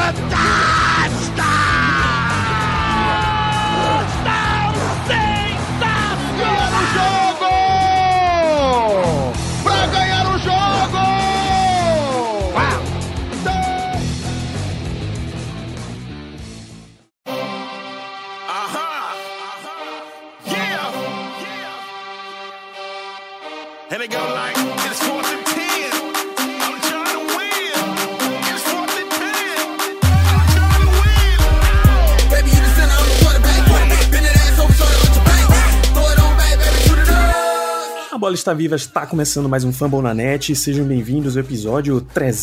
And they go like, it's 4th and 10. I'm trying to win. It's 4th and 10. I'm trying to win. Baby, you the center, I'm the quarterback. Bend that ass over, shoulder, let your bank. Throw it on back, baby, shoot it up. A Bola Está Viva, está começando mais um Fumble na Net. Sejam bem-vindos ao episódio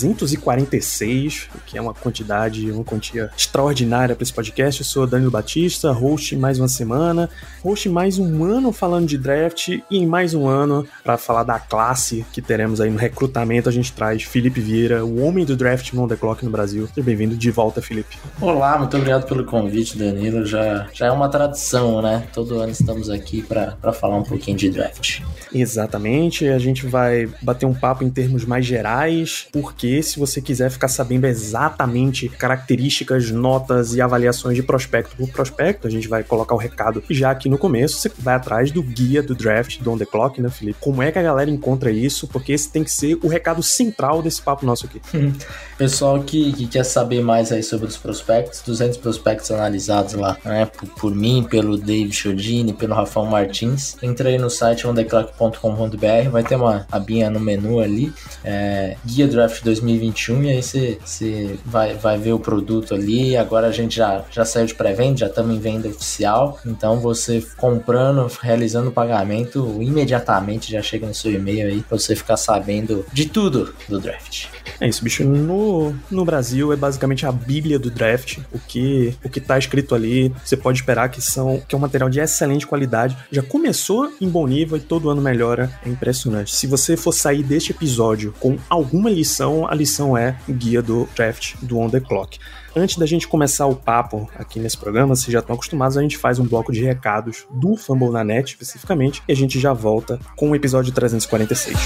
346, que é uma quantia extraordinária para esse podcast. Eu sou Danilo Batista, host mais uma semana, host mais um ano falando de draft, e em mais um ano, para falar da classe que teremos aí no recrutamento, a gente traz Felipe Vieira, o homem do draft on the clock no Brasil. Seja bem-vindo de volta, Felipe. Olá, muito obrigado pelo convite, Danilo. Já é uma tradição, né? Todo ano estamos aqui para falar um pouquinho de draft. Exatamente, a gente vai bater um papo em termos mais gerais, porque se você quiser ficar sabendo exatamente características, notas e avaliações de prospecto por prospecto, a gente vai colocar o recado já aqui no começo. Você vai atrás do guia do draft do On The Clock, né, Felipe? Como é que a galera encontra isso? Porque esse tem que ser o recado central desse papo nosso aqui. Pessoal que quer saber mais aí sobre os prospectos, 200 prospectos analisados lá, né, por mim, pelo Dave Chiodini, pelo Rafael Martins, entra aí no site ontheclock.com.br, vai ter uma abinha no menu ali, Guia Draft 2021, e aí você vai ver o produto ali. Agora a gente já saiu de pré-venda, já estamos em venda oficial, então você comprando, realizando o pagamento, imediatamente já chega no seu e-mail aí, pra você ficar sabendo de tudo do draft. É isso, bicho. No Brasil é basicamente a bíblia do draft. O que tá escrito ali, você pode esperar que é um material de excelente qualidade. Já começou em bom nível e todo ano melhora. É impressionante. Se você for sair deste episódio com alguma lição, a lição é o guia do draft do On The Clock. Antes da gente começar o papo aqui nesse programa, vocês já estão acostumados, a gente faz um bloco de recados do Fumble na Net especificamente, e a gente já volta com o episódio 346.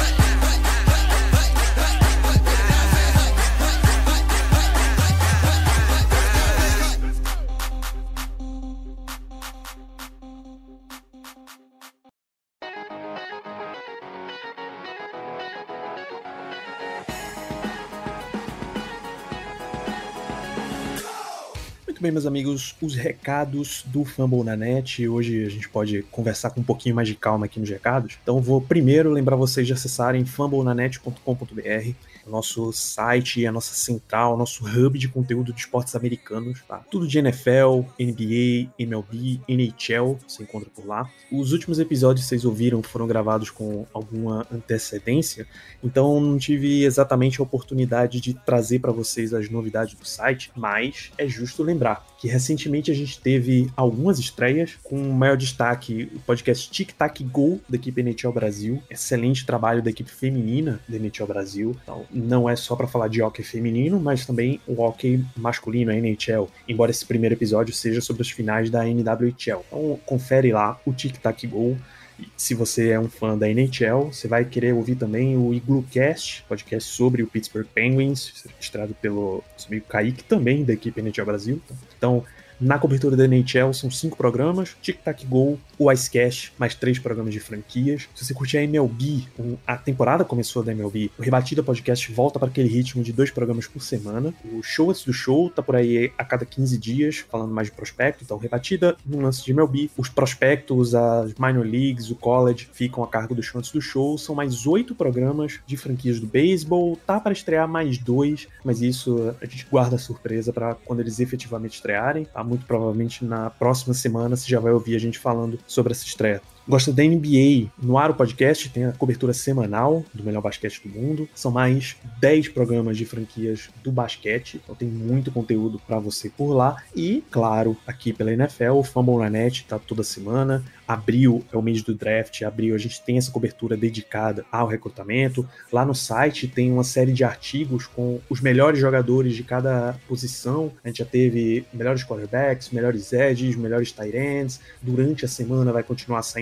Bem, meus amigos, os recados do Fumble na Net. Hoje a gente pode conversar com um pouquinho mais de calma aqui nos recados. Então vou primeiro lembrar vocês de acessarem fumblenanet.com.br, o nosso site, a nossa central, nosso hub de conteúdo de esportes americanos, tá? Tudo de NFL, NBA, MLB, NHL, você encontra por lá. Os últimos episódios que vocês ouviram foram gravados com alguma antecedência, então não tive exatamente a oportunidade de trazer para vocês as novidades do site, mas é justo lembrar que recentemente a gente teve algumas estreias, com maior destaque o podcast Tic Tac Go da equipe NHL Brasil, excelente trabalho da equipe feminina da NHL Brasil. Então, não é só para falar de hockey feminino, mas também o hockey masculino, a NHL, embora esse primeiro episódio seja sobre as finais da NWHL. Então confere lá o Tic Tac Go. Se você é um fã da NHL, você vai querer ouvir também o Iglucast, podcast sobre o Pittsburgh Penguins, estrelado pelo amigo Kaique, também da equipe NHL Brasil. Então, na cobertura da NHL são 5 programas, Tic Tac Go, o Icecast, mais 3 programas de franquias. Se você curtir a MLB, a temporada começou da MLB, o Rebatida Podcast volta para aquele ritmo de 2 programas por semana. O Show Antes do Show tá por aí a cada 15 dias, falando mais de prospecto. Então, Rebatida, no lance de MLB. Os prospectos, as minor leagues, o college, ficam a cargo do Show Antes do Show. São mais 8 programas de franquias do beisebol. Tá para estrear mais 2, mas isso a gente guarda a surpresa para quando eles efetivamente estrearem, tá? Muito provavelmente na próxima semana você já vai ouvir a gente falando sobre essa estreia. Gosta da NBA? No Ar, o podcast tem a cobertura semanal do melhor basquete do mundo. São mais 10 programas de franquias do basquete, então tem muito conteúdo para você por lá. E, claro, aqui pela NFL, o Fumble na Net tá toda semana. Abril é o mês do draft, abril a gente tem essa cobertura dedicada ao recrutamento. Lá no site tem uma série de artigos com os melhores jogadores de cada posição. A gente já teve melhores quarterbacks, melhores edges, melhores tight ends. Durante a semana vai continuar saindo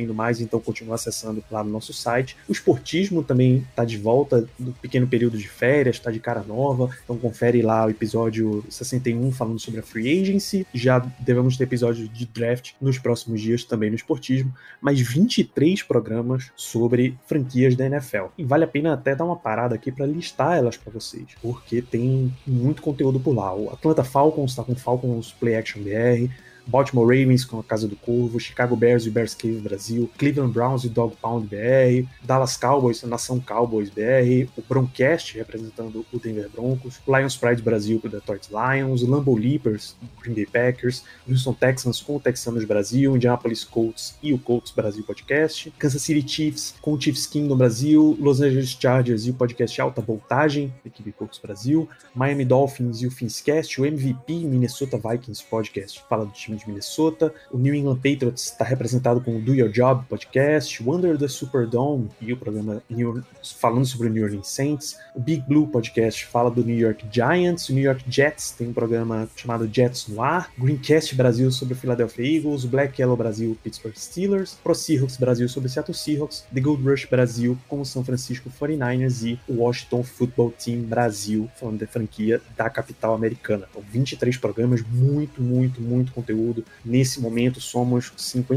saindo mais, então continua acessando lá no nosso site. O Esportismo também tá de volta do pequeno período de férias, tá de cara nova, então confere lá o episódio 61 falando sobre a Free Agency. Já devemos ter episódio de draft nos próximos dias também no Esportismo, mas 23 programas sobre franquias da NFL. E vale a pena até dar uma parada aqui para listar elas para vocês, porque tem muito conteúdo por lá. O Atlanta Falcons tá com Falcons Play Action BR, Baltimore Ravens com a Casa do Corvo, Chicago Bears e o Bears Cave Brasil, Cleveland Browns e Dog Pound BR, Dallas Cowboys, Nação Cowboys BR, o Broncast representando o Denver Broncos, Lions Pride Brasil com o Detroit Lions, Lambeau Leapers, Green Bay Packers, Houston Texans com o Texanos Brasil, Indianapolis Colts e o Colts Brasil Podcast, Kansas City Chiefs com o Chiefs Kingdom Brasil, Los Angeles Chargers e o podcast Alta Voltagem, equipe Colts Brasil, Miami Dolphins e o Finscast, o MVP Minnesota Vikings Podcast, fala do time de Minnesota, o New England Patriots está representado com o Do Your Job Podcast, o Under the Superdome e o programa falando sobre o New Orleans Saints, o Big Blue Podcast fala do New York Giants, o New York Jets tem um programa chamado Jets no Ar, Greencast Brasil sobre o Philadelphia Eagles, o Black Yellow Brasil Pittsburgh Steelers, Pro Seahawks Brasil sobre o Seattle Seahawks, The Gold Rush Brasil com o São Francisco 49ers e o Washington Football Team Brasil, falando da franquia da capital americana. Então 23 programas, muito conteúdo. Nesse momento somos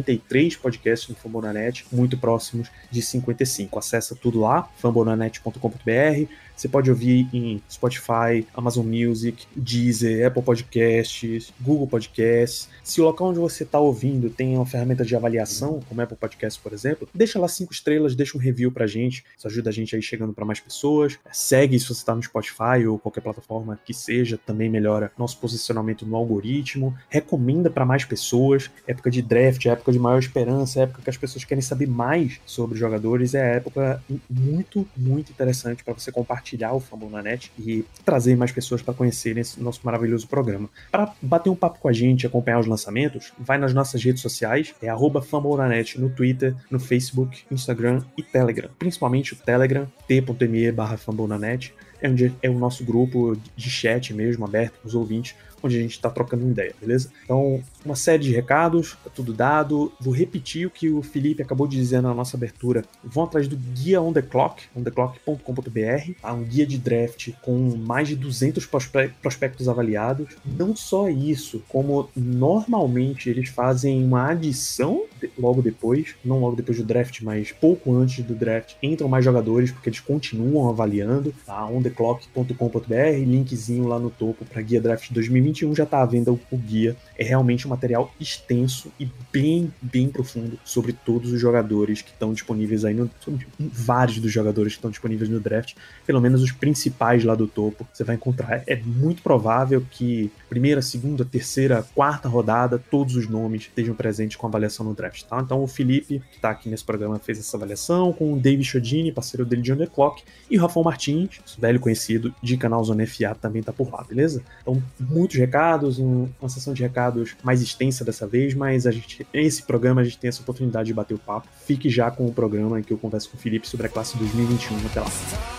53 podcasts no Fambonanet, muito próximos de 55. Acessa tudo lá, fambonanet.com.br. Você pode ouvir em Spotify, Amazon Music, Deezer, Apple Podcasts, Google Podcasts. Se o local onde você está ouvindo tem uma ferramenta de avaliação, como Apple Podcasts, por exemplo, deixa lá 5 estrelas, deixa um review pra gente. Isso ajuda a gente aí chegando para mais pessoas. Segue se você está no Spotify ou qualquer plataforma que seja, também melhora nosso posicionamento no algoritmo. Recomenda para mais pessoas. Época de draft, época de maior esperança, época que as pessoas querem saber mais sobre os jogadores. É a época muito interessante para você compartilhar o Fambonanet e trazer mais pessoas para conhecerem esse nosso maravilhoso programa. Para bater um papo com a gente, acompanhar os lançamentos, vai nas nossas redes sociais, é @Fambonanet no Twitter, no Facebook, Instagram e Telegram. Principalmente o Telegram, t.me/Fambonanet, onde é o nosso grupo de chat mesmo, aberto com os ouvintes, onde a gente está trocando ideia, beleza? Então, uma série de recados, tá tudo dado. Vou repetir o que o Felipe acabou de dizer na nossa abertura. Vão atrás do guia On The Clock, ontheclock.com.br, tá? Um guia de draft com mais de 200 prospectos avaliados. Não só isso, como normalmente eles fazem uma adição logo depois, não logo depois do draft, mas pouco antes do draft, entram mais jogadores, porque eles continuam avaliando, tá? ontheclock.com.br, linkzinho lá no topo para guia draft 2021, já está à venda o guia. É realmente um material extenso e bem profundo sobre todos os jogadores que estão disponíveis aí, sobre vários dos jogadores que estão disponíveis no draft, pelo menos os principais lá do topo, você vai encontrar. É muito provável que primeira, segunda, terceira, quarta rodada, todos os nomes estejam presentes com avaliação no draft, tá? Então o Felipe, que está aqui nesse programa, fez essa avaliação com o David Chodini, parceiro dele de On The Clock, e o Rafael Martins, velho conhecido de canal Zona FA, também tá por lá, beleza? Então, muitos recados, uma sessão de recados mais extensa dessa vez, mas esse programa a gente tem essa oportunidade de bater o papo. Fique já com o programa em que eu converso com o Felipe sobre a classe 2021. Até lá.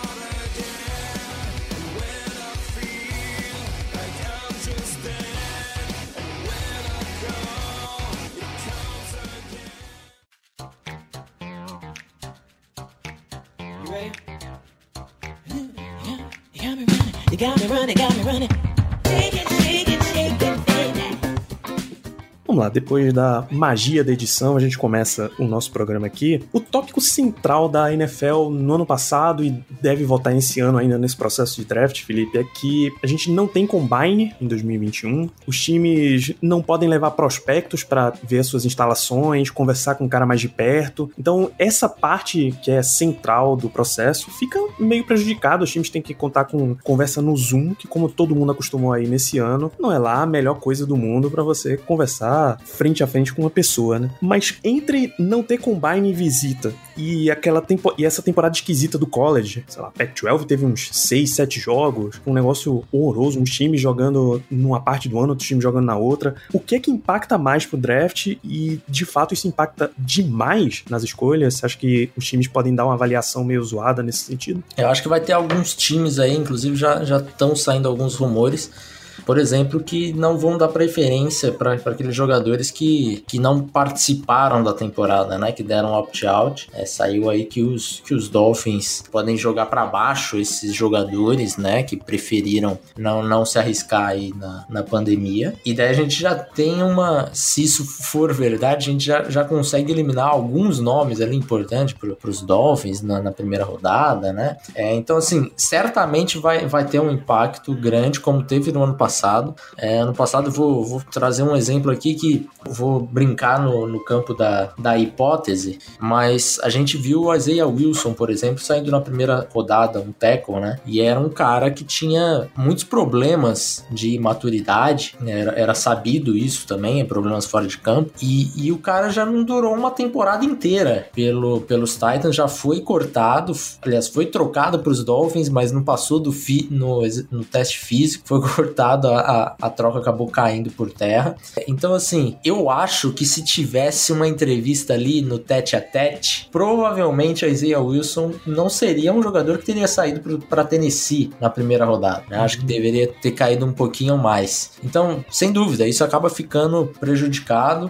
Vamos lá, depois da magia da edição, a gente começa o nosso programa aqui. O tópico central da NFL no ano passado, e deve voltar esse ano ainda nesse processo de draft, Felipe, é que a gente não tem combine em 2021. Os times não podem levar prospectos para ver as suas instalações, conversar com o cara mais de perto. Então, essa parte que é central do processo fica meio prejudicada. Os times têm que contar com conversa no Zoom, que como todo mundo acostumou aí nesse ano, não é lá a melhor coisa do mundo para você conversar frente a frente com uma pessoa, né? Mas entre não ter combine e visita e essa temporada esquisita do college, sei lá, Pac-12 teve uns 6, 7 jogos, um negócio horroroso, uns times jogando numa parte do ano, outros times jogando na outra. O que é que impacta mais pro draft e, de fato, isso impacta demais nas escolhas? Você acha que os times podem dar uma avaliação meio zoada nesse sentido? Eu acho que vai ter alguns times aí, inclusive já estão saindo alguns rumores, por exemplo, que não vão dar preferência para aqueles jogadores que não participaram da temporada, né? Que deram opt-out. Saiu aí que os Dolphins podem jogar para baixo esses jogadores, né? Que preferiram não se arriscar aí na pandemia. E daí a gente já tem se isso for verdade, a gente já consegue eliminar alguns nomes ali importantes para os Dolphins na primeira rodada, né? Então, assim, certamente vai ter um impacto grande, como teve no ano passado. Ano passado, vou trazer um exemplo aqui que vou brincar no campo da hipótese, mas a gente viu o Isaiah Wilson, por exemplo, saindo na primeira rodada, um tackle, né? E era um cara que tinha muitos problemas de maturidade, né? Era sabido isso também, problemas fora de campo, e o cara já não durou uma temporada inteira pelos Titans, já foi cortado, aliás, foi trocado para os Dolphins, mas não passou no teste físico, foi cortado, a troca acabou caindo por terra. Então, assim, eu acho que se tivesse uma entrevista ali no tete-a-tete, provavelmente a Isaiah Wilson não seria um jogador que teria saído para Tennessee na primeira rodada, né? Acho que deveria ter caído um pouquinho mais. Então, sem dúvida, isso acaba ficando prejudicado.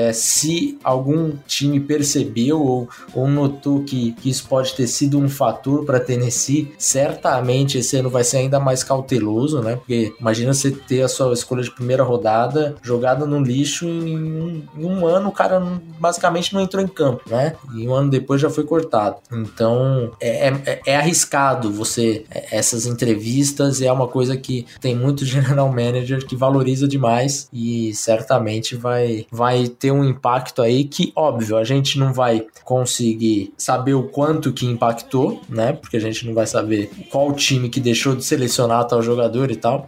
Se algum time percebeu ou notou que isso pode ter sido um fator para Tennessee, certamente esse ano vai ser ainda mais cauteloso, né? Porque imagina você ter a sua escolha de primeira rodada jogada no lixo em um ano, o cara basicamente não entrou em campo, né? E um ano depois já foi cortado. Então é arriscado essas entrevistas, é uma coisa que tem muito general manager que valoriza demais e certamente vai ter um impacto aí que, óbvio, a gente não vai conseguir saber o quanto que impactou, né? Porque a gente não vai saber qual time que deixou de selecionar tal jogador e tal,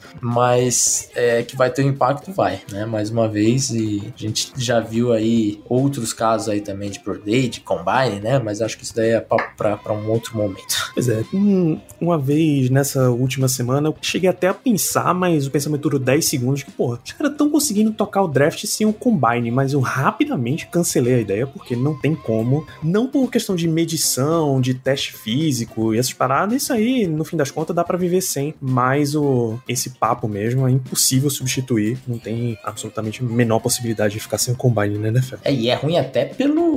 mas que vai ter um impacto, vai, né? Mais uma vez, e a gente já viu aí outros casos aí também de Pro Day, de Combine, né? Mas acho que isso daí é para um outro momento. Pois é, uma vez nessa última semana eu cheguei até a pensar, mas o pensamento durou 10 segundos, que porra, os caras estão conseguindo tocar o draft sem o Combine, mas eu rapidamente cancelei a ideia, porque não tem como, não por questão de medição, de teste físico e essas paradas, isso aí, no fim das contas, dá pra viver sem, mas esse papo mesmo é impossível substituir, não tem absolutamente a menor possibilidade de ficar sem o Combine na NFL. E é ruim até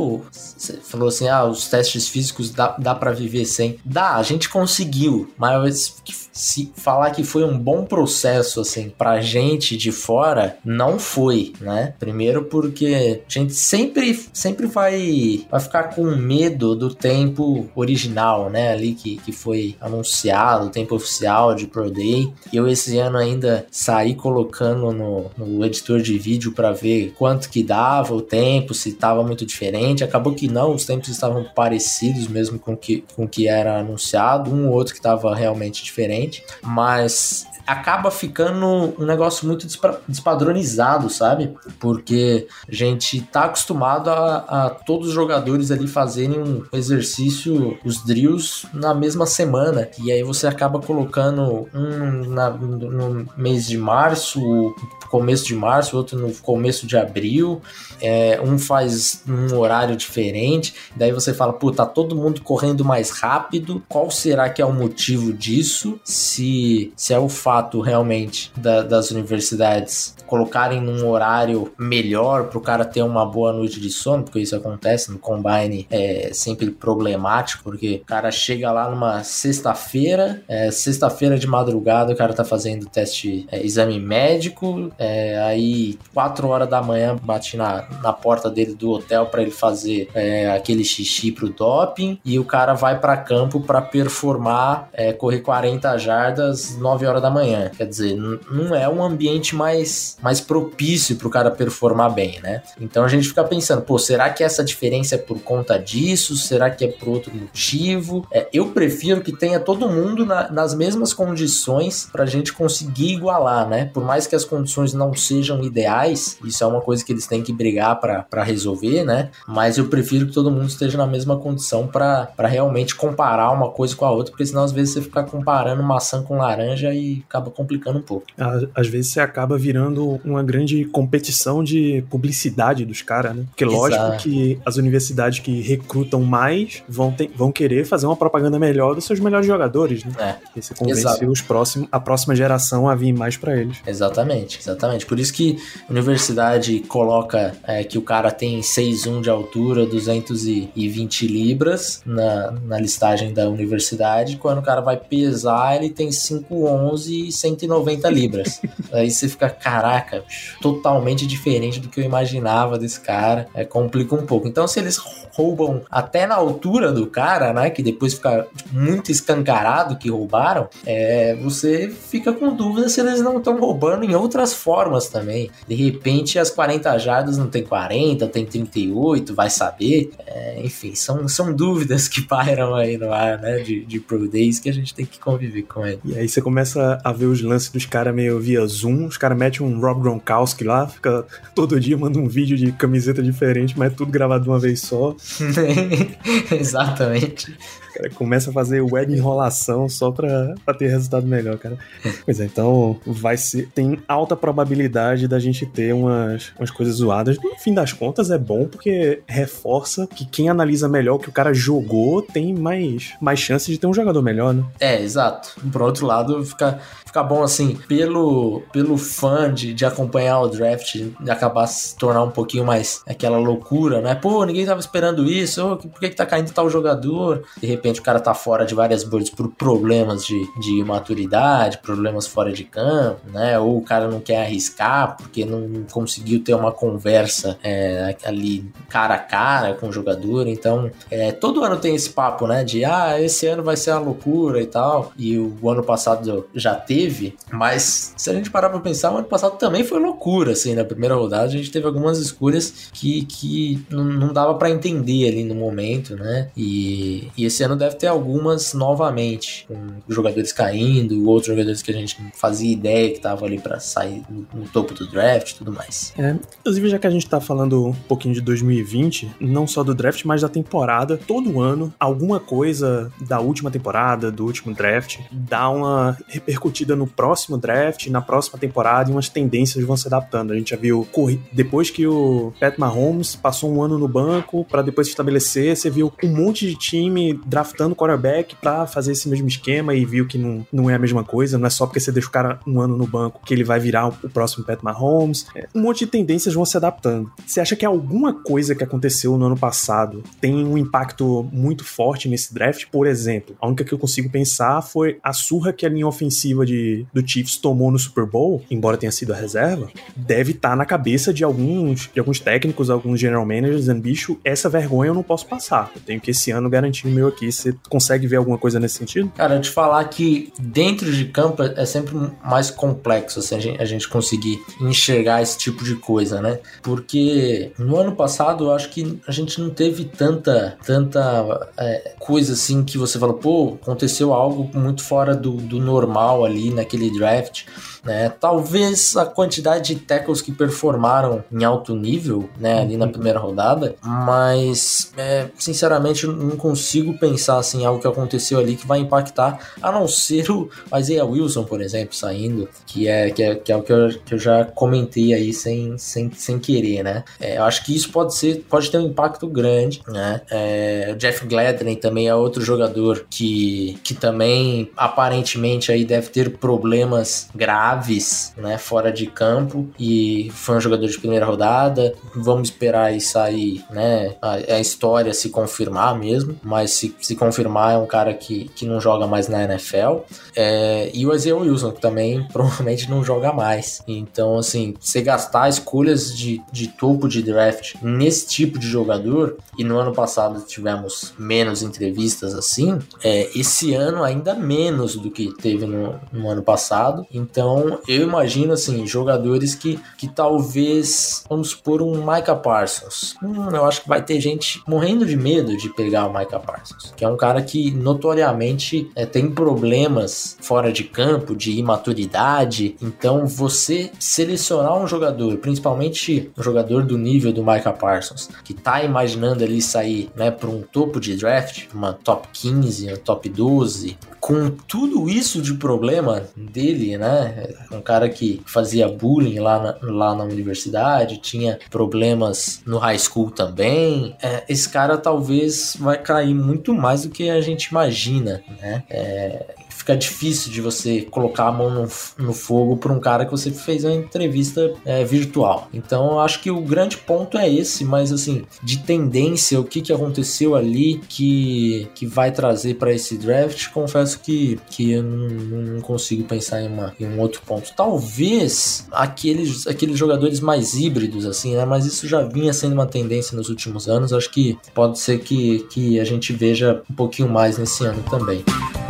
você falou assim, os testes físicos dá pra viver sem. Dá, a gente conseguiu, mas se falar que foi um bom processo, assim, pra gente de fora, não foi, né? Primeiro porque a gente sempre vai ficar com medo do tempo original, né? Ali que foi anunciado, o tempo oficial de Pro Day. Eu esse ano ainda saí colocando no editor de vídeo pra ver quanto que dava o tempo, se tava muito diferente. Acabou que não, os tempos estavam parecidos mesmo com o que era anunciado, um ou outro que tava realmente diferente, mas acaba ficando um negócio muito despadronizado, sabe? Porque a gente tá acostumado a todos os jogadores ali fazerem um exercício, os drills, na mesma semana. E aí você acaba colocando no mês de março, começo de março, outro no começo de abril. Um faz um horário diferente. Daí você fala, tá todo mundo correndo mais rápido. Qual será que é o motivo disso? Se é o fato realmente das universidades colocarem num horário melhor para o cara ter uma boa noite de sono, porque isso acontece no Combine, é sempre problemático, porque o cara chega lá numa sexta-feira de madrugada, o cara tá fazendo teste, exame médico, aí 4 horas da manhã bate na porta dele do hotel para ele fazer aquele xixi pro doping, e o cara vai para campo para performar, correr 40 jardas 9 horas da manhã. Quer dizer, não é um ambiente mais propício pro cara performar bem, né? Então a gente fica pensando, será que essa diferença é por conta disso? Será que é por outro motivo? Eu prefiro que tenha todo mundo nas mesmas condições pra gente conseguir igualar, né? Por mais que as condições não sejam ideais, isso é uma coisa que eles têm que brigar pra resolver, né? Mas eu prefiro que todo mundo esteja na mesma condição pra realmente comparar uma coisa com a outra, porque senão às vezes você fica comparando maçã com laranja e acaba complicando um pouco. Às vezes você acaba virando uma grande competição de publicidade dos caras, né? Porque lógico que as universidades que recrutam mais vão querer fazer uma propaganda melhor dos seus melhores jogadores, né? E você convence a próxima geração a vir mais pra eles. Exatamente. Por isso que a universidade coloca que o cara tem 6'1" de altura, 220 libras na listagem da universidade. Quando o cara vai pesar, ele tem 5'11" e 190 libras. Aí você fica, caraca, totalmente diferente do que eu imaginava desse cara. Complica um pouco. Então, se eles roubam até na altura do cara, né, que depois fica muito escancarado que roubaram, você fica com dúvida se eles não estão roubando em outras formas também. De repente, as 40 jardas não tem 40, tem 38, vai saber. Enfim, são dúvidas que pairam aí no ar, né, de Pro Days, que a gente tem que conviver com ele. E aí você começa a ver os lances dos caras meio via Zoom, os caras metem um Rob Gronkowski lá, fica todo dia, manda um vídeo de camiseta diferente, mas tudo gravado de uma vez só. Exatamente. O cara começa a fazer web enrolação só pra ter resultado melhor, cara. Pois é, então tem alta probabilidade da gente ter umas coisas zoadas. No fim das contas é bom porque reforça que quem analisa melhor o que o cara jogou tem mais chances de ter um jogador melhor, né? Exato. Por outro lado, fica bom assim, pelo fã de acompanhar o draft, de acabar se tornar um pouquinho mais aquela loucura, né? Pô, ninguém tava esperando isso, por que tá caindo tal jogador? De repente o cara tá fora de várias boards por problemas de imaturidade, problemas fora de campo, né? Ou o cara não quer arriscar porque não conseguiu ter uma conversa ali cara a cara com o jogador. Então, todo ano tem esse papo, né? De, esse ano vai ser uma loucura e tal. E o ano passado já teve, mas se a gente parar pra pensar, o ano passado também foi loucura, assim, na primeira rodada a gente teve algumas escolhas que não dava pra entender ali no momento, né? E esse ano deve ter algumas novamente, com jogadores caindo, outros jogadores que a gente não fazia ideia que estavam ali pra sair no topo do draft e tudo mais. Inclusive, já que a gente tá falando um pouquinho de 2020, não só do draft, mas da temporada, todo ano, alguma coisa da última temporada, do último draft, dá uma repercutida no próximo draft, na próxima temporada, e umas tendências vão se adaptando. A gente já viu, depois que o Pat Mahomes passou um ano no banco pra depois se estabelecer, você viu um monte de time draftando quarterback pra fazer esse mesmo esquema e viu que não é a mesma coisa, não é só porque você deixa o cara um ano no banco que ele vai virar o próximo Pat Mahomes. Um monte de tendências vão se adaptando. Você acha que alguma coisa que aconteceu no ano passado tem um impacto muito forte nesse draft? Por exemplo, a única que eu consigo pensar foi a surra que a linha ofensiva do Chiefs tomou no Super Bowl, embora tenha sido a reserva, deve estar na cabeça de alguns técnicos, alguns general managers, dizendo, bicho, essa vergonha eu não posso passar. Eu tenho que esse ano garantir o meu aqui. Você consegue ver alguma coisa nesse sentido? Cara, eu te falar que dentro de campo é sempre mais complexo, assim, a gente conseguir enxergar esse tipo de coisa, né? Porque no ano passado eu acho que a gente não teve tanta coisa assim que você fala, pô, aconteceu algo muito fora do normal ali naquele draft, né? Talvez a quantidade de tackles que performaram em alto nível, né, ali na primeira rodada, mas sinceramente eu não consigo pensar assim, algo que aconteceu ali que vai impactar, a não ser o Isaiah Wilson, por exemplo, saindo, que é o que eu já comentei aí sem querer, né? Eu acho que isso pode ter um impacto grande, né? O Jeff Gladney também é outro jogador que também aparentemente aí deve ter problemas graves, né, fora de campo, e foi um jogador de primeira rodada. Vamos esperar aí sair, né, a história se confirmar mesmo, mas se confirmar é um cara que não joga mais na NFL, e o Isaiah Wilson, que também provavelmente não joga mais. Então, assim, você gastar escolhas de topo de draft nesse tipo de jogador, e no ano passado tivemos menos entrevistas assim, esse ano ainda menos do que teve no ano passado. Então eu imagino assim, jogadores que talvez, vamos supor, um Micah Parsons, eu acho que vai ter gente morrendo de medo de pegar o Micah Parsons, que é um cara que notoriamente tem problemas fora de campo, de imaturidade. Então você selecionar um jogador, principalmente um jogador do nível do Micah Parsons, que tá imaginando ali sair, né, para um topo de draft, uma top 15, uma top 12, com tudo isso de problema dele, né? Um cara que fazia bullying lá na universidade, tinha problemas no high school também. Esse cara talvez vai cair muito mais do que a gente imagina, né? fica difícil de você colocar a mão no fogo por um cara que você fez uma entrevista virtual. Então eu acho que o grande ponto é esse, mas assim, de tendência, o que aconteceu ali que vai trazer para esse draft, confesso que eu não consigo pensar em um outro ponto. Talvez aqueles jogadores mais híbridos, assim, né? Mas isso já vinha sendo uma tendência nos últimos anos. Acho que pode ser que a gente veja um pouquinho mais nesse ano também.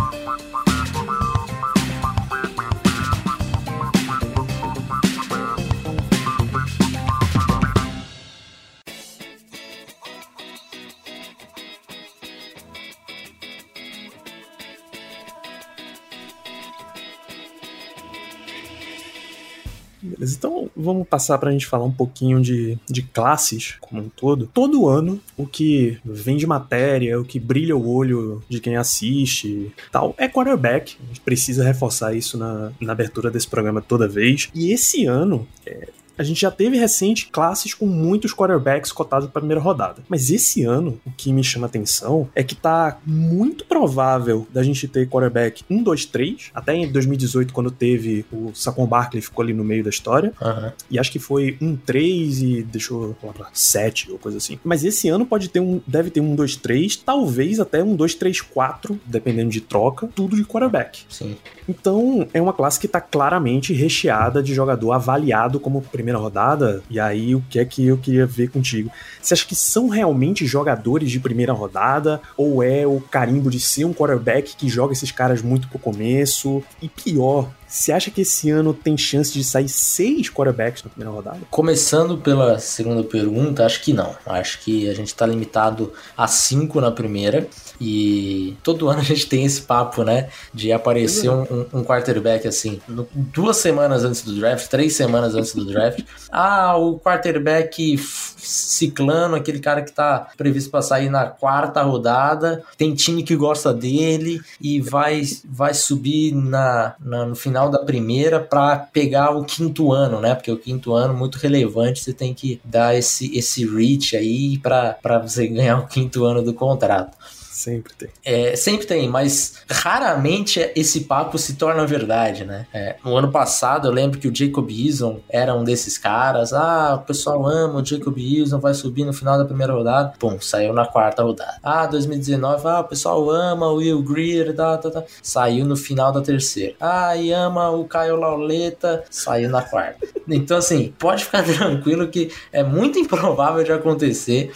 Beleza, então vamos passar pra gente falar um pouquinho de classes como um todo. Todo ano, o que vem de matéria, o que brilha o olho de quem assiste e tal, é quarterback. A gente precisa reforçar isso na abertura desse programa toda vez. E esse ano, a gente já teve recente classes com muitos quarterbacks cotados para a primeira rodada. Mas esse ano, o que me chama atenção é que tá muito provável da gente ter quarterback 1, 2, 3. Até em 2018, quando teve o Saquon Barkley, ficou ali no meio da história. Uhum. E acho que foi 1, 3 e deixou lá pra 7 ou coisa assim. Mas esse ano deve ter 1, 2, 3, talvez até 1, 2, 3, 4, dependendo de troca, tudo de quarterback. Sim. Então, é uma classe que tá claramente recheada de jogador avaliado como primeira rodada. E aí, o que é que eu queria ver contigo? Você acha que são realmente jogadores de primeira rodada? Ou é o carimbo de ser um quarterback que joga esses caras muito pro começo? E pior, você acha que esse ano tem chance de sair 6 quarterbacks na primeira rodada? Começando pela segunda pergunta, acho que não. Acho que a gente está limitado a 5 na primeira. E todo ano a gente tem esse papo, né? De aparecer um quarterback assim, 2 semanas antes do draft, 3 semanas antes do draft. O quarterback ciclano, aquele cara que tá previsto para sair na 4ª rodada, tem time que gosta dele e vai subir no final da primeira para pegar o 5º ano, né? Porque o 5º ano, muito relevante, você tem que dar esse reach aí para você ganhar o 5º ano do contrato. Sempre tem. Sempre tem, mas raramente esse papo se torna verdade, né? No ano passado eu lembro que o Jacob Eason era um desses caras. O pessoal ama o Jacob Eason, vai subir no final da primeira rodada. Pum, saiu na 4ª rodada. 2019, o pessoal ama o Will Grier, saiu no final da 3ª. E ama o Kyle Lauleta, saiu na 4ª. Então assim, pode ficar tranquilo que é muito improvável de acontecer.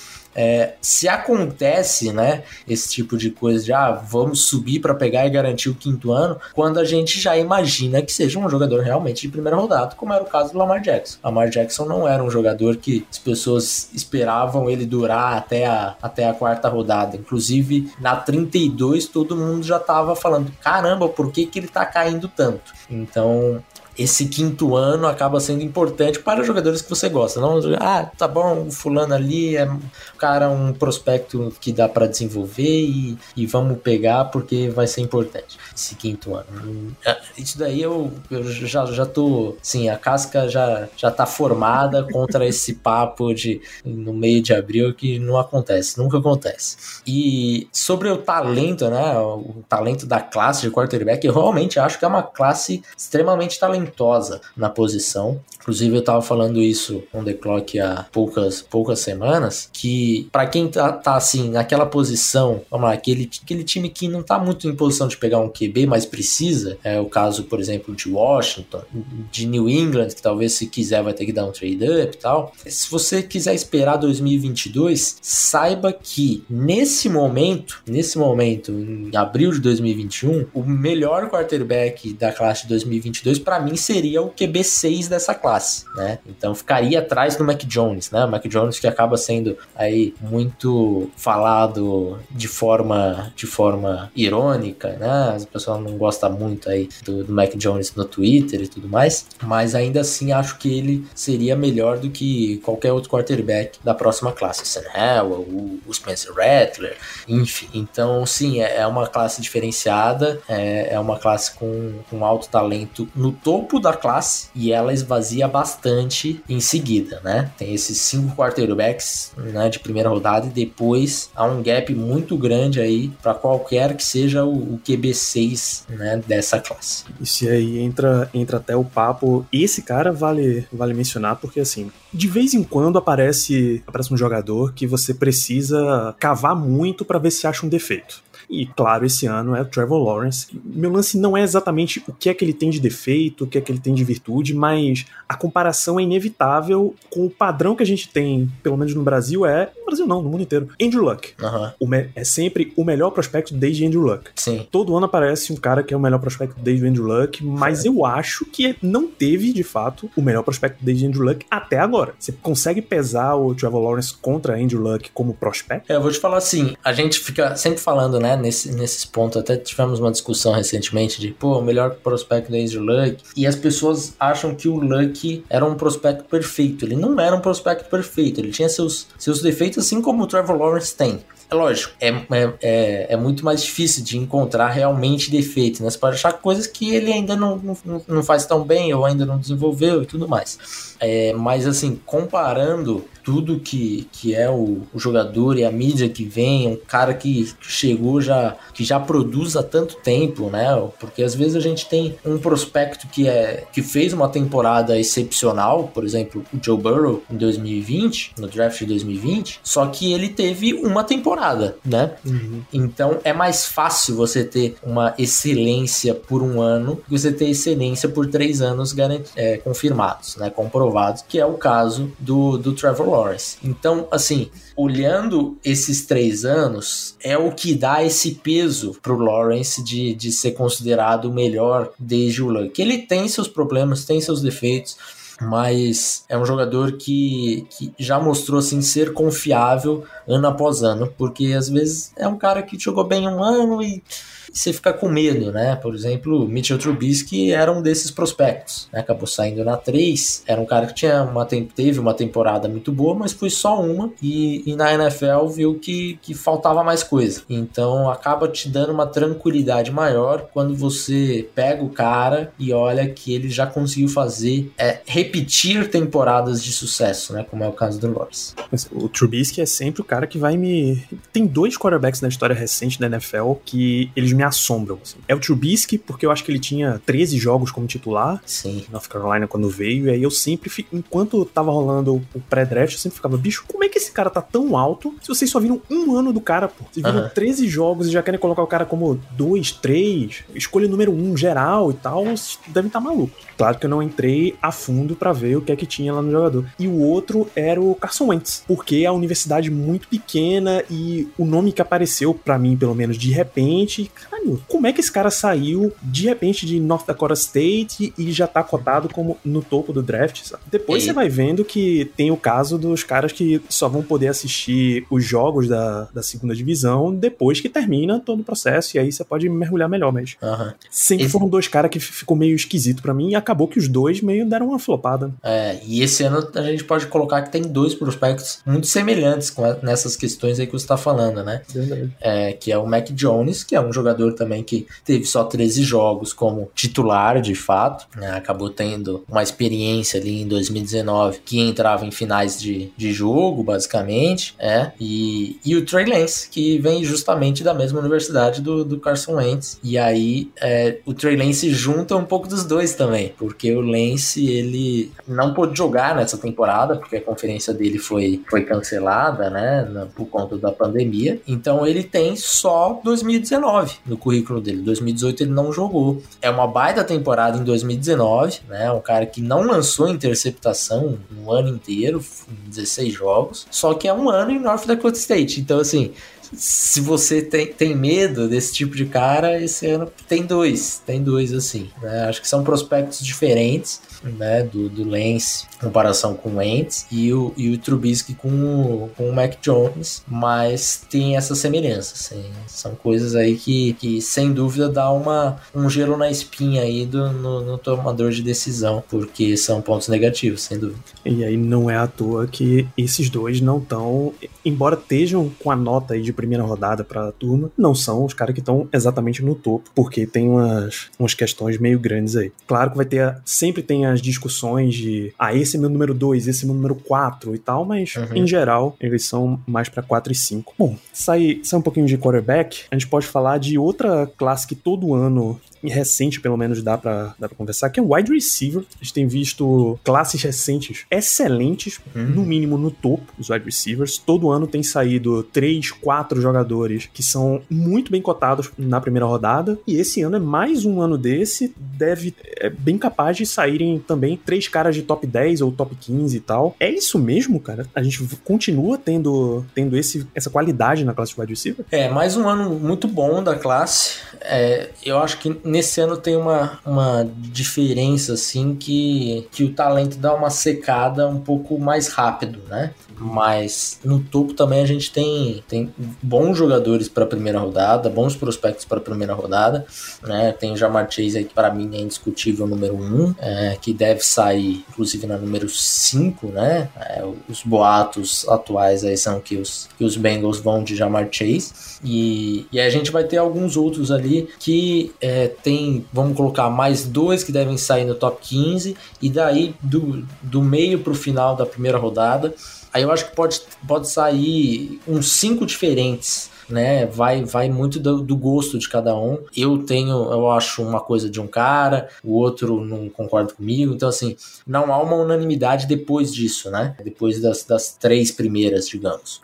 Se acontece, né, esse tipo de coisa de vamos subir para pegar e garantir o 5º ano, quando a gente já imagina que seja um jogador realmente de primeira rodada, como era o caso do Lamar Jackson. Lamar Jackson não era um jogador que as pessoas esperavam ele durar até a 4ª rodada. Inclusive, na 32, todo mundo já tava falando, caramba, por que ele tá caindo tanto? Então, esse 5º ano acaba sendo importante para os jogadores que você gosta. Não, tá bom, o fulano ali é um prospecto que dá para desenvolver e vamos pegar porque vai ser importante. Esse 5º ano. Isso daí eu já tô, sim, a casca já tá formada contra esse papo de no meio de abril que não acontece, nunca acontece. E sobre o talento, né, o talento da classe de quarterback, eu realmente acho que é uma classe extremamente talentosa na posição. Inclusive eu tava falando isso on the clock há poucas semanas, que para quem tá assim naquela posição, vamos lá, aquele time que não tá muito em posição de pegar um QB, mas precisa, é o caso, por exemplo, de Washington, de New England, que talvez se quiser vai ter que dar um trade up e tal. Se você quiser esperar 2022, saiba que nesse momento, em abril de 2021, o melhor quarterback da classe de 2022 para mim seria o QB6 dessa classe, né? Então ficaria atrás do Mac Jones, né? O Mac Jones que acaba sendo aí muito falado de forma irônica, né? As pessoas não gostam muito aí do Mac Jones no Twitter e tudo mais, mas ainda assim acho que ele seria melhor do que qualquer outro quarterback da próxima classe, o Sam Howell, o Spencer Rattler, enfim. Então sim, é uma classe diferenciada, é uma classe com alto talento no topo topo da classe e ela esvazia bastante em seguida, né? Tem esses 5 quarterbacks, né, de primeira rodada e depois há um gap muito grande aí para qualquer que seja o QB6, né, dessa classe. Isso aí entra até o papo. Esse cara vale mencionar porque, assim, de vez em quando aparece um jogador que você precisa cavar muito para ver se acha um defeito. E, claro, esse ano é o Trevor Lawrence. Meu lance não é exatamente o que é que ele tem de defeito, o que é que ele tem de virtude, mas a comparação é inevitável com o padrão que a gente tem, pelo menos no Brasil, no Brasil não, no mundo inteiro. Andrew Luck. É sempre o melhor prospecto desde Andrew Luck. Sim. Todo ano aparece um cara que é o melhor prospecto desde Andrew Luck, mas eu acho que não teve, de fato, o melhor prospecto desde Andrew Luck até agora. Você consegue pesar o Trevor Lawrence contra Andrew Luck como prospecto? Eu vou te falar assim, a gente fica sempre falando, né, nesses pontos, até tivemos uma discussão recentemente de, o melhor prospecto do Andrew Luck, e as pessoas acham que o Luck era um prospecto perfeito. Ele não era um prospecto perfeito, ele tinha seus defeitos, assim como o Trevor Lawrence tem. É lógico, é muito mais difícil de encontrar realmente defeito, né? Você pode achar coisas que ele ainda não faz tão bem, ou ainda não desenvolveu e tudo mais. Mas assim, comparando tudo que é o jogador e a mídia que vem, um cara que chegou que já produz há tanto tempo, né? Porque às vezes a gente tem um prospecto que fez uma temporada excepcional, por exemplo, o Joe Burrow em 2020, no draft de 2020, só que ele teve uma temporada, né? Uhum. Então é mais fácil você ter uma excelência por um ano do que você ter excelência por 3 anos confirmados, né? Comprovados, que é o caso do Trevor Lawrence. Então, assim, olhando esses 3 anos, é o que dá esse peso pro Lawrence de ser considerado o melhor desde o Luck. Ele tem seus problemas, tem seus defeitos, mas é um jogador que já mostrou assim, ser confiável ano após ano, porque às vezes é um cara que jogou bem um ano e você fica com medo, né? Por exemplo, o Mitchell Trubisky era um desses prospectos, né? Acabou saindo na 3, era um cara que teve uma temporada muito boa, mas foi só uma, e na NFL viu que faltava mais coisa. Então acaba te dando uma tranquilidade maior quando você pega o cara e olha que ele já conseguiu repetir temporadas de sucesso, né? Como é o caso do Lawrence. O Trubisky é sempre o cara que vai Tem 2 quarterbacks na história recente da NFL que eles me assombram. Assim. É o Trubisky, porque eu acho que ele tinha 13 jogos como titular. Sim. North Carolina quando veio, e aí eu sempre, enquanto tava rolando o pré-draft, eu sempre ficava, bicho, como é que esse cara tá tão alto se vocês só viram um ano do cara, pô? Vocês viram 13 jogos e já querem colocar o cara como 2, 3, escolha número 1 geral e tal, vocês devem estar malucos. Claro que eu não entrei a fundo pra ver o que é que tinha lá no jogador. E o outro era o Carson Wentz, porque a universidade muito pequena e o nome que apareceu pra mim, pelo menos, de repente, caralho, como é que esse cara saiu de repente de North Dakota State e já tá cotado como no topo do draft, sabe? Depois você vai vendo que tem o caso dos caras que só vão poder assistir os jogos da segunda divisão depois que termina todo o processo, e aí você pode mergulhar melhor, mas sempre foram 2 caras que ficou meio esquisito pra mim, e acabou que os 2 meio deram uma flopada. E esse ano a gente pode colocar que tem 2 prospectos muito semelhantes nessas questões aí que você tá falando, né? Verdade. Que é o Mac Jones, que é um jogador também que teve só 13 jogos como titular, de fato, né? Acabou tendo uma experiência ali em 2019 que entrava em finais de jogo, basicamente, e o Trey Lance, que vem justamente da mesma universidade do Carson Wentz, e aí o Trey Lance junta um pouco dos dois também, porque o Lance, ele não pôde jogar nessa temporada, porque a conferência dele foi cancelada, né, por conta da pandemia, então ele tem só 2019 no currículo dele, 2018 ele não jogou. É uma baita temporada em 2019, né, um cara que não lançou interceptação no ano inteiro, em 16 jogos, só que é um ano em North Dakota State, então assim, se você tem medo desse tipo de cara, esse ano tem dois assim, né? Acho que são prospectos diferentes, né, do Lance em comparação com o Wentz e o Trubisky com o Mac Jones, mas tem essa semelhança, assim, são coisas aí que sem dúvida dá um gelo na espinha aí no tomador de decisão, porque são pontos negativos, sem dúvida. E aí não é à toa que esses 2 não estão, embora estejam com a nota aí de primeira rodada pra turma, não são os caras que estão exatamente no topo, porque tem umas questões meio grandes aí. Claro que sempre tem as discussões de esse é meu número 2, esse é meu número 4 e tal, mas em geral eles são mais pra 4 e 5. Bom, sai um pouquinho de quarterback, a gente pode falar de outra classe que todo ano, recente pelo menos, dá pra conversar, que é o wide receiver. A gente tem visto classes recentes excelentes, no mínimo no topo, os wide receivers. Todo ano tem saído 3, 4 jogadores que são muito bem cotados na primeira rodada, e esse ano é mais um ano desse, é bem capaz de saírem também 3 caras de top 10 ou top 15 e tal. É isso mesmo, cara? A gente continua tendo essa qualidade na classe de wide receiver? Mais um ano muito bom da classe. Eu acho que nesse ano tem uma diferença, assim, que o talento dá uma secada um pouco mais rápido, né? Mas no topo também a gente tem bons jogadores para a primeira rodada, bons prospectos para a primeira rodada, né? Tem o Ja'Marr Chase aí, que para mim é indiscutível número 1, que deve sair inclusive na número 5, né? Os boatos atuais aí são que os Bengals vão de Ja'Marr Chase, e aí a gente vai ter alguns outros ali que tem, vamos colocar, mais 2 que devem sair no top 15, e daí do meio para o final da primeira rodada, aí eu acho que pode sair uns 5 diferentes, né? Vai muito do gosto de cada um. Eu acho uma coisa de um cara, o outro não concorda comigo, então assim, não há uma unanimidade depois disso, né? Depois das 3 primeiras, digamos.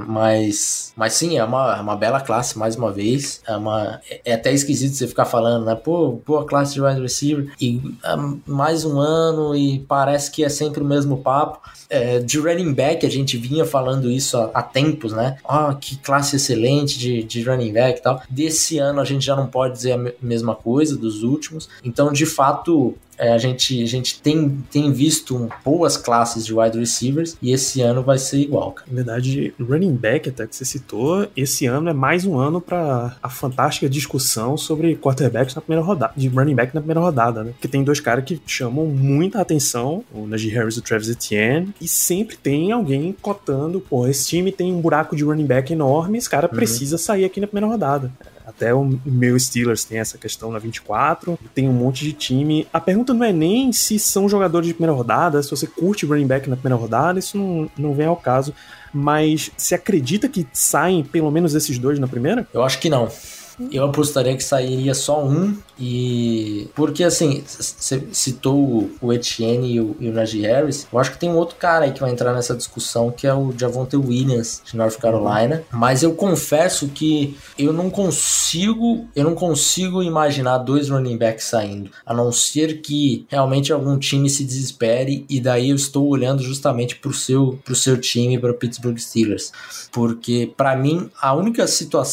Mas sim, é uma bela classe, mais uma vez. É até esquisito você ficar falando, né? Pô, a classe de wide receiver, e mais um ano, e parece que é sempre o mesmo papo. De running back, a gente vinha falando isso há tempos, né? Que classe excelente de running back e tal. Desse ano a gente já não pode dizer a mesma coisa dos últimos. Então, de fato, a gente tem visto boas classes de wide receivers, e esse ano vai ser igual, cara. Na verdade, running back, até que você citou, esse ano é mais um ano para a fantástica discussão sobre quarterbacks na primeira rodada, de running back na primeira rodada, né? Porque tem 2 caras que chamam muita atenção, o Najee Harris e o Travis Etienne, e sempre tem alguém cotando, esse time tem um buraco de running back enorme, esse cara precisa sair aqui na primeira rodada. Até o meu Steelers tem essa questão na 24, tem um monte de time. A pergunta não é nem se são jogadores de primeira rodada, se você curte running back na primeira rodada, isso não vem ao caso. Mas você acredita que saem pelo menos esses 2 na primeira? Eu acho que não. Eu apostaria que sairia só um, e porque assim, você citou o Etienne e o Najee Harris, eu acho que tem um outro cara aí que vai entrar nessa discussão, que é o Javonte Williams, de North Carolina, mas eu confesso que eu não consigo imaginar 2 running backs saindo, a não ser que realmente algum time se desespere, e daí eu estou olhando justamente pro seu time, para o Pittsburgh Steelers, porque para mim a única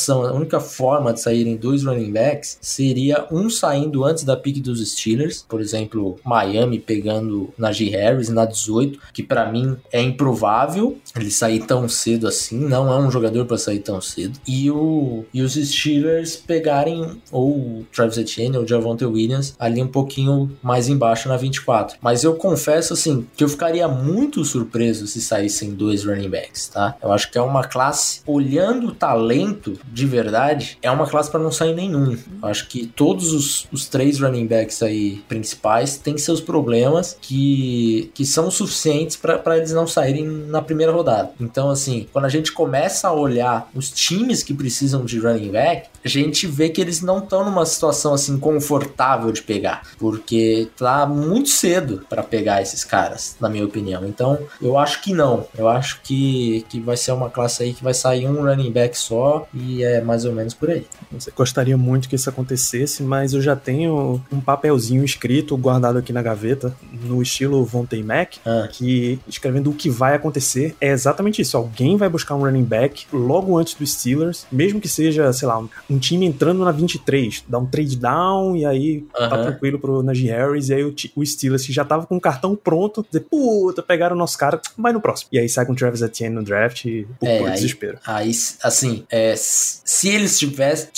forma de saírem 2 running backs seria um saindo antes da pick dos Steelers, por exemplo, Miami pegando Najee Harris na 18, que para mim é improvável ele sair tão cedo assim, não é um jogador para sair tão cedo, e os Steelers pegarem ou o Travis Etienne ou o Javonte Williams ali um pouquinho mais embaixo na 24. Mas eu confesso assim que eu ficaria muito surpreso se saíssem 2 running backs, tá? Eu acho que é uma classe, olhando o talento de verdade, é uma classe para não sair nenhum. Eu acho que todos os 3 running backs aí principais têm seus problemas que são suficientes para eles não saírem na primeira rodada. Então, assim, quando a gente começa a olhar os times que precisam de running back, a gente vê que eles não estão numa situação assim confortável de pegar, porque tá muito cedo para pegar esses caras, na minha opinião. Então, eu acho que não. Eu acho que vai ser uma classe aí que vai sair um running back só, e é mais ou menos por aí. Você gostaria muito que isso acontecesse, mas eu já tenho um papelzinho escrito, guardado aqui na gaveta, no estilo Von Mac, que escrevendo o que vai acontecer é exatamente isso. Alguém vai buscar um running back logo antes dos Steelers, mesmo que seja, sei lá, um time entrando na 23, dá um trade down, e aí tá tranquilo pro Najee Harris, e aí o Steelers, que já tava com o cartão pronto, dizer, puta, pegaram o nosso cara, vai no próximo. E aí sai com o Travis Etienne no draft, e por desespero. Aí, assim, se eles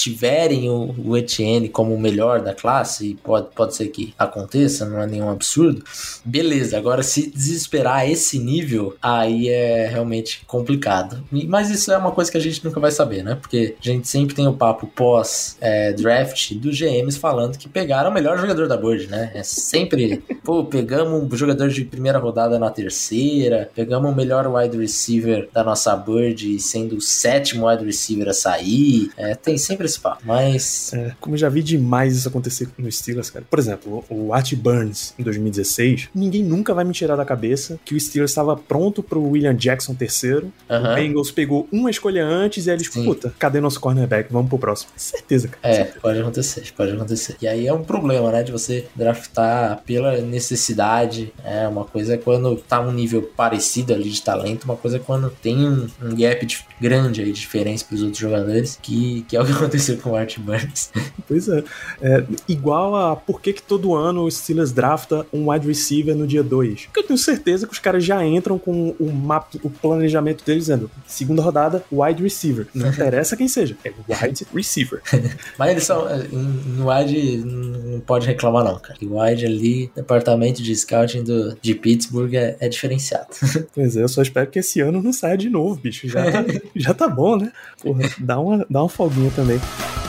tiverem o Etienne como o melhor da classe, e pode ser que aconteça, não é nenhum absurdo, beleza. Agora, se desesperar a esse nível, aí é realmente complicado. Mas isso é uma coisa que a gente nunca vai saber, né? Porque a gente sempre tem o papo pós-draft dos GMs falando que pegaram o melhor jogador da board, né? É sempre, pegamos um jogador de primeira rodada na terceira, pegamos o melhor wide receiver da nossa board, sendo o 7º wide receiver a sair. Tem sempre esse papo, mas... como eu já vi demais isso acontecer no Steelers, cara. Por exemplo, o Art Burns, em 2016, ninguém nunca vai me tirar da cabeça que o Steelers estava pronto pro William Jackson III, o Bengals pegou uma escolha antes e aí eles, puta, cadê nosso cornerback? Vamos pro próximo. Certeza, cara. Pode acontecer. E aí é um problema, né, de você draftar pela necessidade. Uma coisa é quando tá um nível parecido ali de talento, uma coisa é quando tem um gap grande aí de diferença pros outros jogadores, que é o que aconteceu com o Art Burns. Pois é. Igual a por que todo ano o Steelers drafta um wide receiver no dia 2. Porque eu tenho certeza que os caras já entram com o planejamento deles dizendo, segunda rodada, wide receiver. Não interessa quem seja, é wide receiver. Mas eles são, no wide não pode reclamar não, cara. O wide ali, departamento de scouting de Pittsburgh é diferenciado. Pois é, eu só espero que esse ano não saia de novo, bicho. Já tá bom, né? Porra, dá uma folguinha também.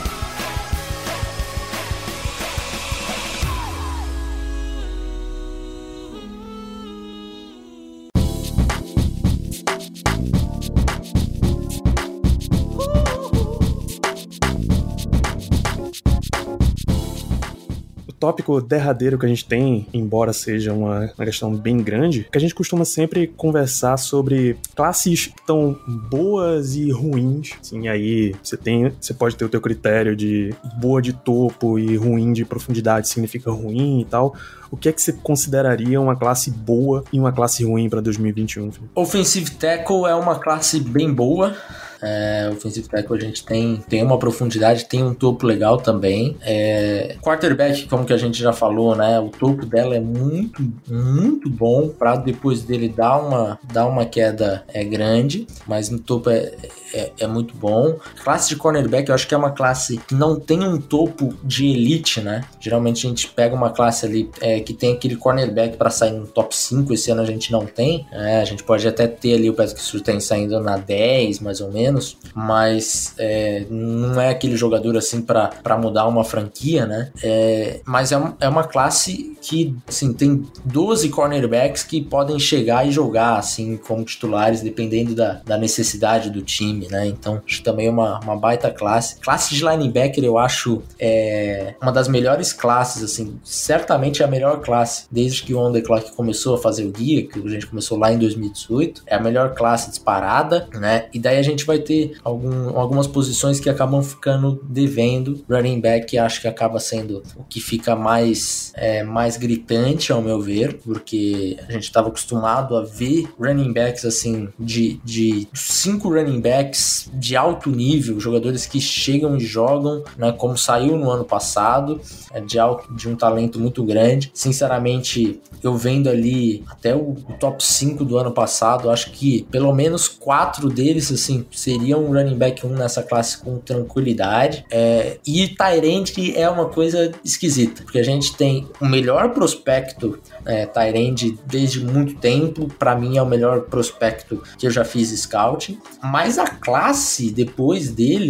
Tópico derradeiro que a gente tem, embora seja uma questão bem grande, que a gente costuma sempre conversar sobre classes tão boas e ruins. Assim, aí você pode ter o teu critério de boa de topo e ruim de profundidade significa ruim e tal. O que é que você consideraria uma classe boa e uma classe ruim para 2021? Offensive Tackle é uma classe bem boa. Offensive Tackle a gente tem uma profundidade, tem um topo legal também. Quarterback, como que a gente já falou, né? O topo dela é muito, muito bom, para depois dele dar uma queda grande, mas no topo é muito bom. Classe de cornerback, eu acho que é uma classe que não tem um topo de elite, né? Geralmente a gente pega uma classe ali que tem aquele cornerback para sair no top 5, esse ano a gente não tem. A gente pode até ter ali o Patrick Surtain saindo na 10, mais ou menos, mas não é aquele jogador assim para mudar uma franquia, né? Mas é uma classe que, assim, tem 12 cornerbacks que podem chegar e jogar, assim, como titulares, dependendo da necessidade do time, né? Então, acho também uma baita classe. Classe de linebacker, eu acho uma das melhores classes, assim, certamente é a melhor classe, desde que o On The Clock começou a fazer o guia, que a gente começou lá em 2018, é a melhor classe disparada, né? E daí a gente vai ter algumas posições que acabam ficando devendo. Running back, acho que acaba sendo o que fica mais gritante, ao meu ver, porque a gente estava acostumado a ver running backs, assim, de 5 running backs de alto nível, jogadores que chegam e jogam, né, como saiu no ano passado, de um talento muito grande. Sinceramente, eu vendo ali até o top 5 do ano passado, acho que pelo menos 4 deles, assim, seriam um running back 1 nessa classe com tranquilidade. E tight end é uma coisa esquisita, porque a gente tem o melhor prospecto tight end desde muito tempo. Para mim é o melhor prospecto que eu já fiz scouting, mas a classe depois dele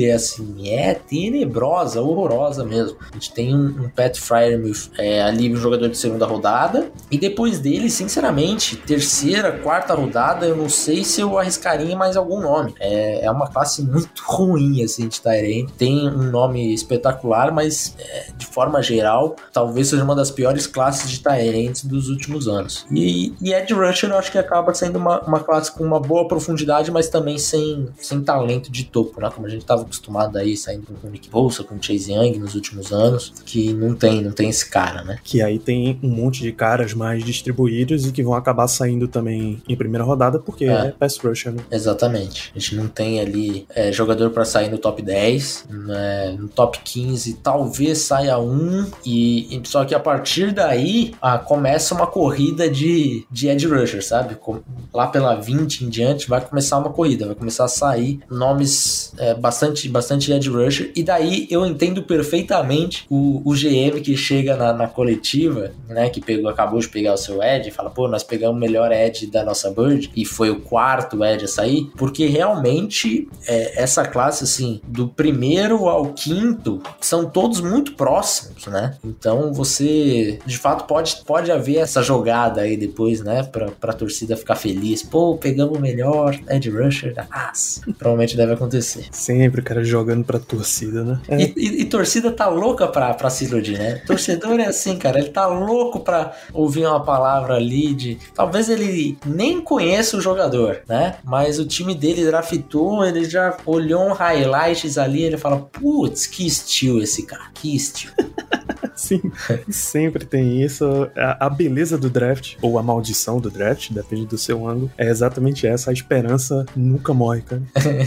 é tenebrosa, horrorosa mesmo. A gente tem um Pat Freiermuth ali, um jogador de segunda rodada, e depois dele, sinceramente, terceira, quarta rodada, eu não sei se eu arriscaria mais algum nome. É uma classe muito ruim, assim, de tight end. Tem um nome espetacular, mas de forma geral, talvez seja uma das piores classes de tight ends dos últimos anos. E edge rusher eu acho que acaba sendo uma classe com uma boa profundidade, mas também sem talento de topo, né? Como a gente estava acostumado aí, saindo com o Nick Bosa, com o Chase Young nos últimos anos, que não tem esse cara, né? Que aí tem um monte de caras mais distribuídos e que vão acabar saindo também em primeira rodada, porque é pass rusher, né? Exatamente. A gente não tem tem ali jogador para sair no top 10, né? No top 15 talvez saia um, e só que a partir daí começa uma corrida de edge rusher, sabe? Lá pela 20 em diante vai começar uma corrida, vai começar a sair nomes bastante edge rusher, e daí eu entendo perfeitamente o GM que chega na coletiva, né, que acabou de pegar o seu edge e fala, pô, nós pegamos o melhor edge da nossa Bird, e foi o quarto edge a sair, porque realmente essa classe, assim, do primeiro ao quinto, são todos muito próximos, né? Então você, de fato, pode haver essa jogada aí depois, né, pra torcida ficar feliz. Pô, pegamos o melhor edge rusher da classe. Provavelmente deve acontecer. Sempre o cara jogando pra torcida, né? E torcida tá louca pra se iludir, né? Torcedor é assim, cara, ele tá louco pra ouvir uma palavra ali talvez ele nem conheça o jogador, né? Mas o time dele draftou, ele já olhou um highlights ali, ele fala, putz, que steal esse cara, que steal. Sim, sempre tem isso. A beleza do draft, ou a maldição do draft, depende do seu ângulo, é exatamente essa. A esperança nunca morre, cara.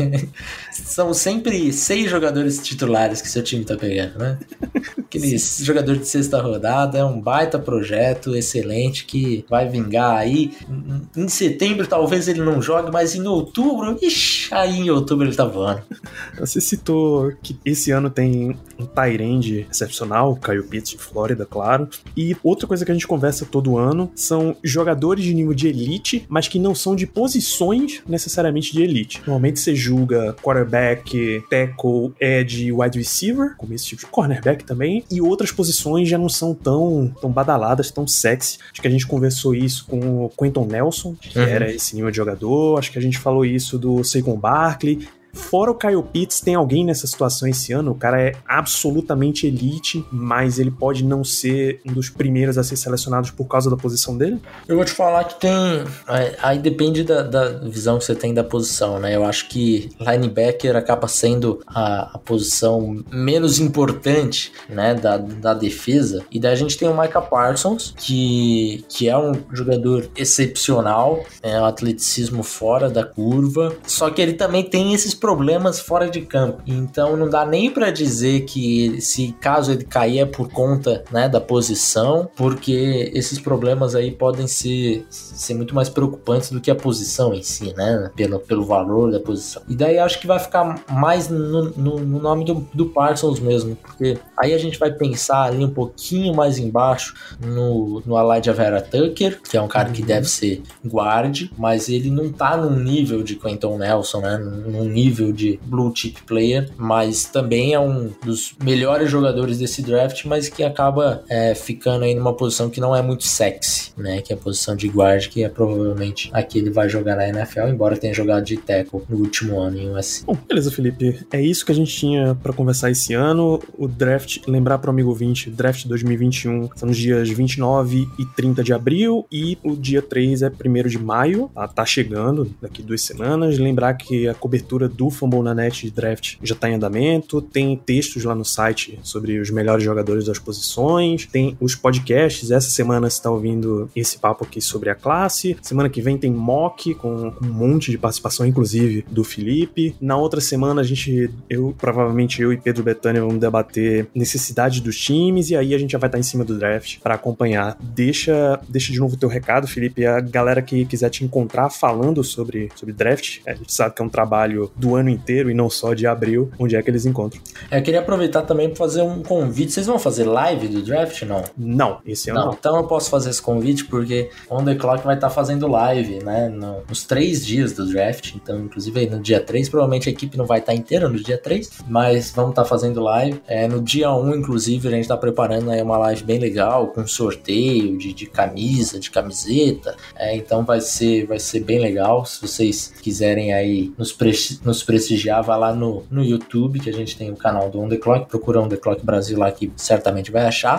São sempre 6 jogadores titulares que seu time tá pegando, né? Aqueles jogadores de sexta rodada, é um baita projeto excelente que vai vingar aí. Em setembro talvez ele não jogue, mas em outubro, aí em outubro ele tá voando. Você citou que esse ano tem um tight end excepcional, o Kyle Pitts de Flórida, claro. E outra coisa que a gente conversa todo ano são jogadores de nível de elite, mas que não são de posições necessariamente de elite. Normalmente você julga quarterback, tackle, edge, wide receiver, como esse tipo de cornerback também, e outras posições já não são tão badaladas, tão sexy. Acho que a gente conversou isso com o Quentin Nelson, que era esse nível de jogador. Acho que a gente falou isso do Saquon Barkley. Fora o Kyle Pitts, tem alguém nessa situação esse ano? O cara é absolutamente elite, mas ele pode não ser um dos primeiros a ser selecionados por causa da posição dele? Eu vou te falar que tem... Aí depende da visão que você tem da posição, né? Eu acho que linebacker acaba sendo a posição menos importante, né, da defesa. E daí a gente tem o Micah Parsons, que é um jogador excepcional, um atleticismo fora da curva, só que ele também tem esses problemas fora de campo, então não dá nem pra dizer que caso ele cair é por conta, né, da posição, porque esses problemas aí podem ser muito mais preocupantes do que a posição em si, né, pelo valor da posição. E daí acho que vai ficar mais no nome do Parsons mesmo, porque aí a gente vai pensar ali um pouquinho mais embaixo no Elijah Vera Tucker, que é um cara que deve ser guard, mas ele não tá num nível de Quentin Nelson, né, num nível de blue chip player, mas também é um dos melhores jogadores desse draft, mas que acaba ficando aí numa posição que não é muito sexy, né, que é a posição de guard, que é provavelmente a que ele vai jogar na NFL, embora tenha jogado de tackle no último ano em USC. Bom, beleza, Felipe, é isso que a gente tinha pra conversar esse ano. O draft, lembrar pro amigo ouvinte, draft 2021 são os dias 29 e 30 de abril, e o dia 3 é 1º de maio, tá chegando daqui 2 semanas. Lembrar que a cobertura do Fumble na Net de draft já está em andamento, tem textos lá no site sobre os melhores jogadores das posições, tem os podcasts. Essa semana você está ouvindo esse papo aqui sobre a classe, semana que vem tem mock com um monte de participação, inclusive do Felipe. Na outra semana provavelmente eu e Pedro Betânia vamos debater necessidades dos times, e aí a gente já vai estar em cima do draft para acompanhar. Deixa de novo o teu recado, Felipe, a galera que quiser te encontrar falando sobre draft, a gente sabe que é um trabalho do ano inteiro e não só de abril, onde é que eles encontram. Eu queria aproveitar também para fazer um convite. Vocês vão fazer live do draft, não? Não, esse ano não. Então eu posso fazer esse convite porque On The Clock vai estar fazendo live, né, nos 3 dias do draft. Então, inclusive aí no dia 3, provavelmente a equipe não vai estar inteira no dia 3, mas vamos estar fazendo live. No dia 1, inclusive, a gente está preparando aí uma live bem legal, com sorteio de camisa, de camiseta. Então vai ser bem legal. Se vocês quiserem aí nos prestigiar, vai lá no YouTube, que a gente tem o canal do On The Clock, procura On The Clock Brasil lá, que certamente vai achar.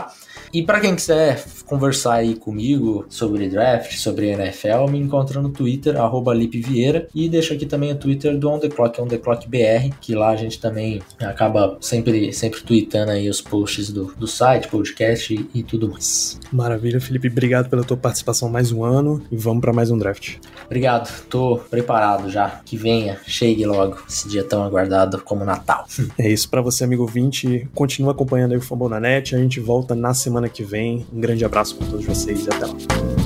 E para quem quiser conversar aí comigo sobre draft, sobre NFL, me encontra no Twitter, @lipvieira, e deixo aqui também o Twitter do On The Clock BR, que lá a gente também acaba sempre tweetando aí os posts do site, podcast e tudo mais. Maravilha, Felipe. Obrigado pela tua participação mais um ano e vamos para mais um draft. Obrigado, tô preparado já. Que venha, chegue logo esse dia tão aguardado como Natal. É isso, para você, amigo ouvinte. Continua acompanhando aí o Fumble na Net. A gente volta na semana que vem. Um grande abraço para todos vocês e até lá.